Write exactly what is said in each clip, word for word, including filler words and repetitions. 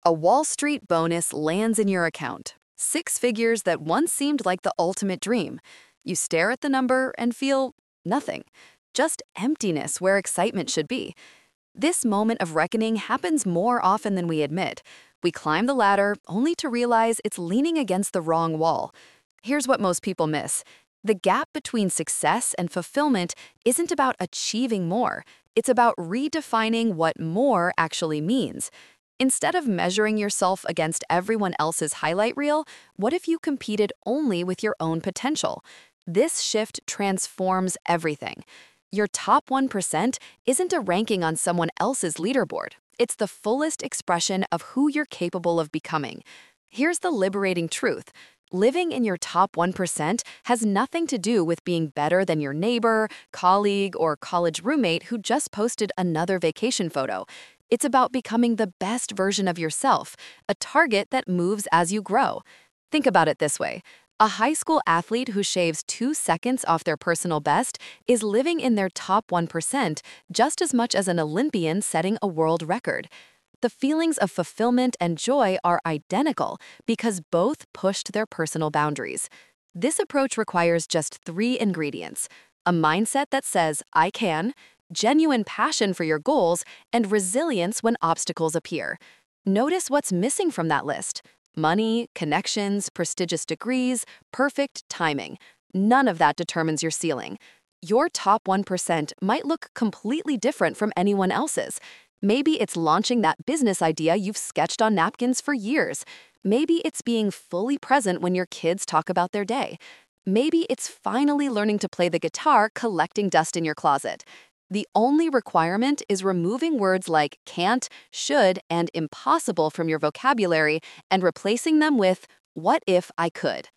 A Wall Street bonus lands in your account. Six figures that once seemed like the ultimate dream. You stare at the number and feel nothing, just emptiness where excitement should be. This moment of reckoning happens more often than we admit. We climb the ladder only to realize it's leaning against the wrong wall. Here's what most people miss. The gap between success and fulfillment isn't about achieving more. It's about redefining what more actually means. Instead of measuring yourself against everyone else's highlight reel, what if you competed only with your own potential? This shift transforms everything. Your top one percent isn't a ranking on someone else's leaderboard. It's the fullest expression of who you're capable of becoming. Here's the liberating truth. Living in your top one percent has nothing to do with being better than your neighbor, colleague, or college roommate who just posted another vacation photo. It's about becoming the best version of yourself, a target that moves as you grow. Think about it this way. A high school athlete who shaves two seconds off their personal best is living in their top one percent just as much as an Olympian setting a world record. The feelings of fulfillment and joy are identical because both pushed their personal boundaries. This approach requires just three ingredients: a mindset that says, "I can," genuine passion for your goals, and resilience when obstacles appear. Notice what's missing from that list. Money, connections, prestigious degrees, perfect timing. None of that determines your ceiling. Your top one percent might look completely different from anyone else's. Maybe it's launching that business idea you've sketched on napkins for years. Maybe it's being fully present when your kids talk about their day. Maybe it's finally learning to play the guitar, collecting dust in your closet. The only requirement is removing words like can't, should, and impossible from your vocabulary and replacing them with what if I could.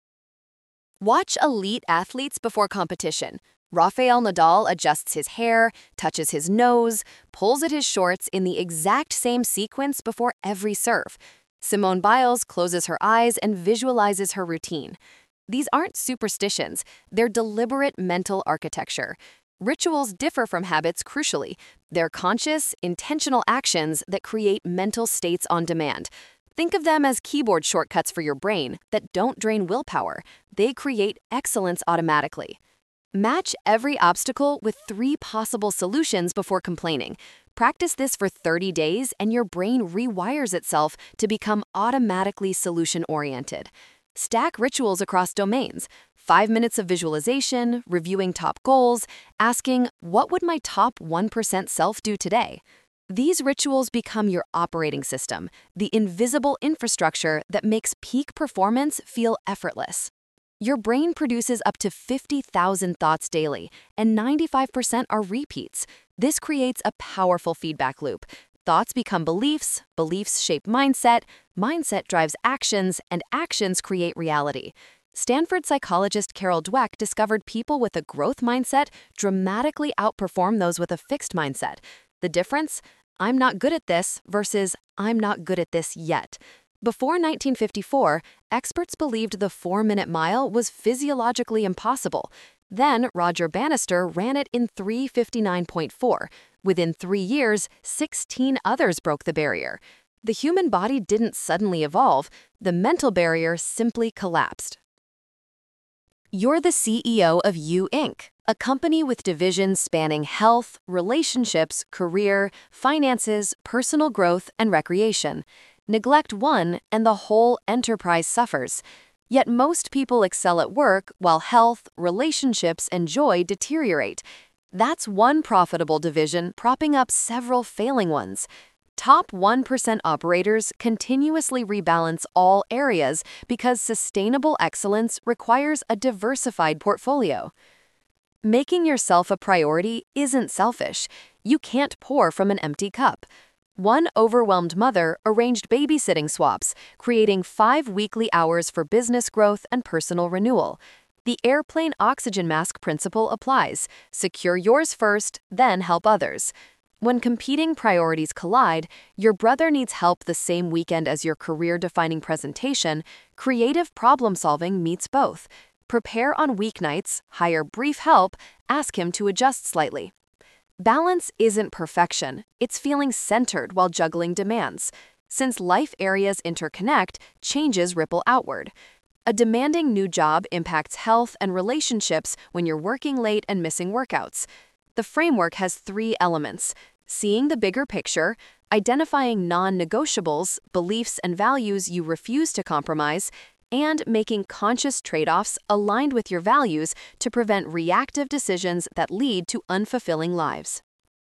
Watch elite athletes before competition. Rafael Nadal adjusts his hair, touches his nose, pulls at his shorts in the exact same sequence before every serve. Simone Biles closes her eyes and visualizes her routine. These aren't superstitions, they're deliberate mental architecture. Rituals differ from habits crucially. They're conscious, intentional actions that create mental states on demand. Think of them as keyboard shortcuts for your brain that don't drain willpower. They create excellence automatically. Match every obstacle with three possible solutions before complaining. Practice this for thirty days and your brain rewires itself to become automatically solution-oriented. Stack rituals across domains. Five minutes of visualization, reviewing top goals, asking, what would my top one percent self do today? These rituals become your operating system, the invisible infrastructure that makes peak performance feel effortless. Your brain produces up to fifty thousand thoughts daily, and ninety-five percent are repeats. This creates a powerful feedback loop. Thoughts become beliefs, beliefs shape mindset, mindset drives actions, and actions create reality. Stanford psychologist Carol Dweck discovered people with a growth mindset dramatically outperform those with a fixed mindset. The difference? I'm not good at this versus I'm not good at this yet. Before nineteen fifty-four, experts believed the four-minute mile was physiologically impossible. Then Roger Bannister ran it in three fifty-nine point four. Within three years, sixteen others broke the barrier. The human body didn't suddenly evolve. The mental barrier simply collapsed. You're the C E O of You Incorporated, a company with divisions spanning health, relationships, career, finances, personal growth, and recreation. Neglect one, and the whole enterprise suffers. Yet most people excel at work while health, relationships, and joy deteriorate. That's one profitable division propping up several failing ones. Top one percent operators continuously rebalance all areas because sustainable excellence requires a diversified portfolio. Making yourself a priority isn't selfish. You can't pour from an empty cup. One overwhelmed mother arranged babysitting swaps, creating five weekly hours for business growth and personal renewal. The airplane oxygen mask principle applies. Secure yours first, then help others. When competing priorities collide, your brother needs help the same weekend as your career-defining presentation, creative problem-solving meets both. Prepare on weeknights, hire brief help, ask him to adjust slightly. Balance isn't perfection, it's feeling centered while juggling demands. Since life areas interconnect, changes ripple outward. A demanding new job impacts health and relationships when you're working late and missing workouts. The framework has three elements: seeing the bigger picture, identifying non-negotiables, beliefs and values you refuse to compromise, and making conscious trade-offs aligned with your values to prevent reactive decisions that lead to unfulfilling lives.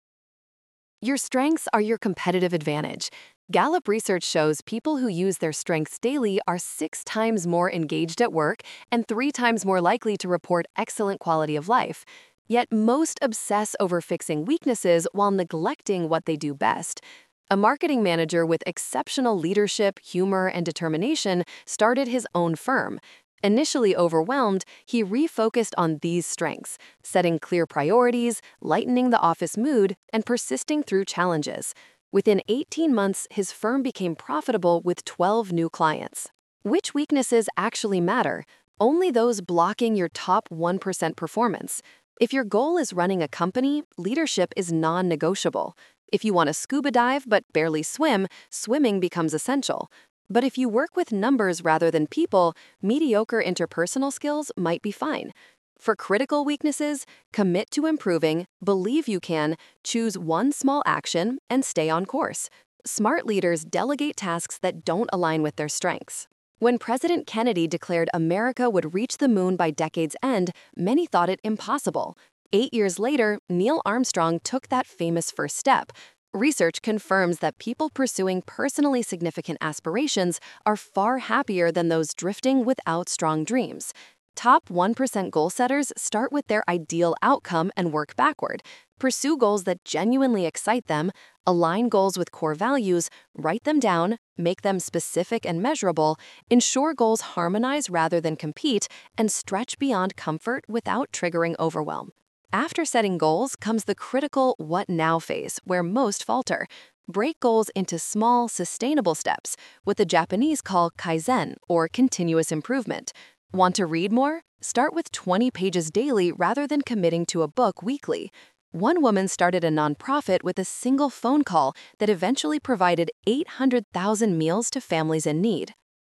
Your strengths are your competitive advantage. Gallup research shows people who use their strengths daily are six times more engaged at work and three times more likely to report excellent quality of life. Yet most obsess over fixing weaknesses while neglecting what they do best. A marketing manager with exceptional leadership, humor, and determination started his own firm. Initially overwhelmed, he refocused on these strengths, setting clear priorities, lightening the office mood, and persisting through challenges. Within eighteen months, his firm became profitable with twelve new clients. Which weaknesses actually matter? Only those blocking your top one percent performance. If your goal is running a company, leadership is non-negotiable. If you want to scuba dive but barely swim, swimming becomes essential. But if you work with numbers rather than people, mediocre interpersonal skills might be fine. For critical weaknesses, commit to improving, believe you can, choose one small action, and stay on course. Smart leaders delegate tasks that don't align with their strengths. When President Kennedy declared America would reach the moon by decade's end, many thought it impossible. Eight years later, Neil Armstrong took that famous first step. Research confirms that people pursuing personally significant aspirations are far happier than those drifting without strong dreams. Top one percent goal setters start with their ideal outcome and work backward. Pursue goals that genuinely excite them, align goals with core values, write them down, make them specific and measurable, ensure goals harmonize rather than compete, and stretch beyond comfort without triggering overwhelm. After setting goals comes the critical what now phase, where most falter. Break goals into small, sustainable steps, what the Japanese call kaizen, or continuous improvement. Want to read more? Start with twenty pages daily rather than committing to a book weekly. One woman started a nonprofit with a single phone call that eventually provided eight hundred thousand meals to families in need.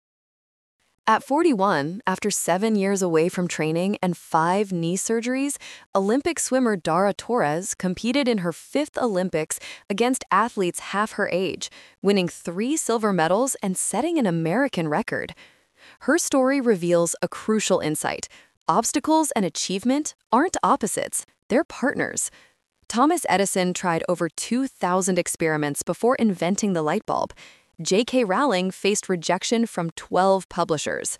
At forty-one, after seven years away from training and five knee surgeries, Olympic swimmer Dara Torres competed in her fifth Olympics against athletes half her age, winning three silver medals and setting an American record. Her story reveals a crucial insight. Obstacles and achievement aren't opposites, they're partners. Thomas Edison tried over two thousand experiments before inventing the light bulb. J K Rowling faced rejection from twelve publishers.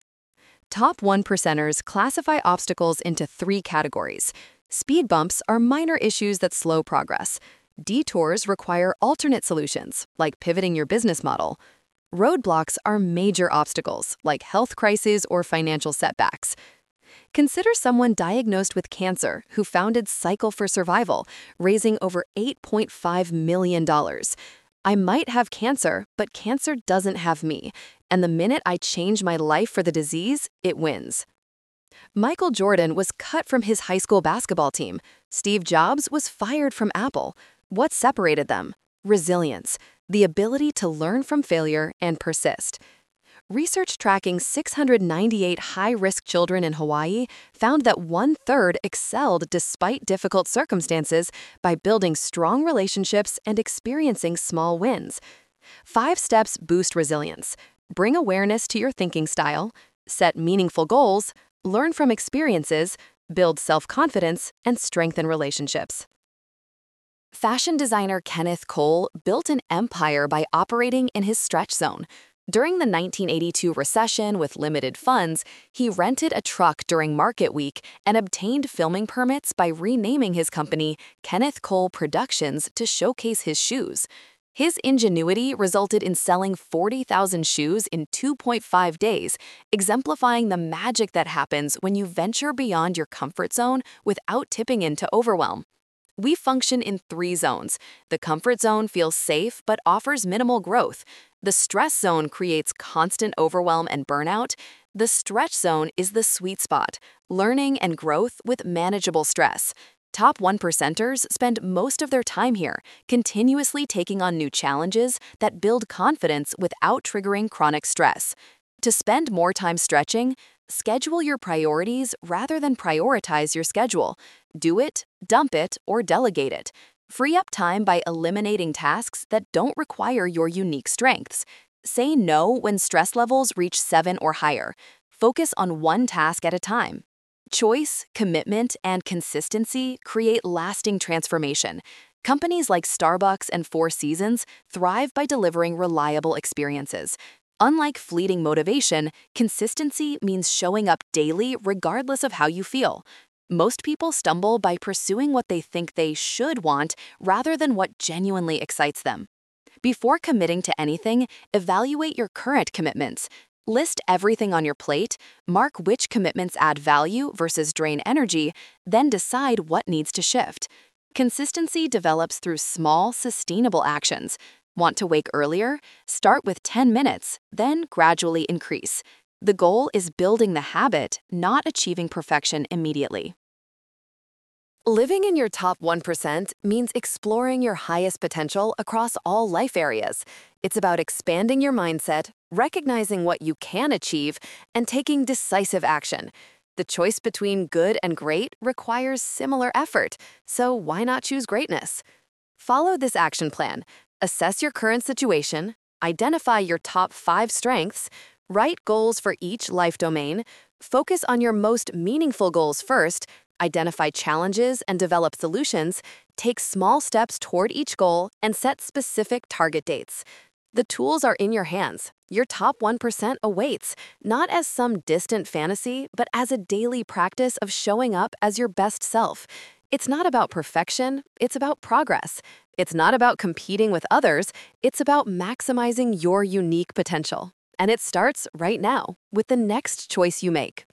Top one percenters classify obstacles into three categories. Speed bumps are minor issues that slow progress. Detours require alternate solutions, like pivoting your business model. Roadblocks are major obstacles, like health crises or financial setbacks. Consider someone diagnosed with cancer who founded Cycle for Survival, raising over eight point five million dollars. I might have cancer, but cancer doesn't have me, and the minute I change my life for the disease, it wins. Michael Jordan was cut from his high school basketball team. Steve Jobs was fired from Apple. What separated them? Resilience, the ability to learn from failure and persist. Research tracking six hundred ninety-eight high-risk children in Hawaii found that one-third excelled despite difficult circumstances by building strong relationships and experiencing small wins. Five steps boost resilience. Bring awareness to your thinking style, set meaningful goals, learn from experiences, build self-confidence, and strengthen relationships. Fashion designer Kenneth Cole built an empire by operating in his stretch zone. During the nineteen eighty-two recession with limited funds, he rented a truck during Market Week and obtained filming permits by renaming his company Kenneth Cole Productions to showcase his shoes. His ingenuity resulted in selling forty thousand shoes in two point five days, exemplifying the magic that happens when you venture beyond your comfort zone without tipping into overwhelm. We function in three zones. The comfort zone feels safe but offers minimal growth. The stress zone creates constant overwhelm and burnout. The stretch zone is the sweet spot, learning and growth with manageable stress. Top one percenters spend most of their time here, continuously taking on new challenges that build confidence without triggering chronic stress. To spend more time stretching, schedule your priorities rather than prioritize your schedule. Do it, dump it, or delegate it. Free up time by eliminating tasks that don't require your unique strengths. Say no when stress levels reach seven or higher. Focus on one task at a time. Choice, commitment, and consistency create lasting transformation. Companies like Starbucks and Four Seasons thrive by delivering reliable experiences. Unlike fleeting motivation, consistency means showing up daily regardless of how you feel. Most people stumble by pursuing what they think they should want rather than what genuinely excites them. Before committing to anything, evaluate your current commitments. List everything on your plate, mark which commitments add value versus drain energy, then decide what needs to shift. Consistency develops through small, sustainable actions. Want to wake earlier? Start with ten minutes, then gradually increase. The goal is building the habit, not achieving perfection immediately. Living in your top one percent means exploring your highest potential across all life areas. It's about expanding your mindset, recognizing what you can achieve, and taking decisive action. The choice between good and great requires similar effort, so why not choose greatness? Follow this action plan. Assess your current situation, identify your top five strengths, write goals for each life domain, focus on your most meaningful goals first, identify challenges and develop solutions, take small steps toward each goal, and set specific target dates. The tools are in your hands. Your top one percent awaits, not as some distant fantasy, but as a daily practice of showing up as your best self. It's not about perfection, it's about progress. It's not about competing with others, it's about maximizing your unique potential. And it starts right now with the next choice you make.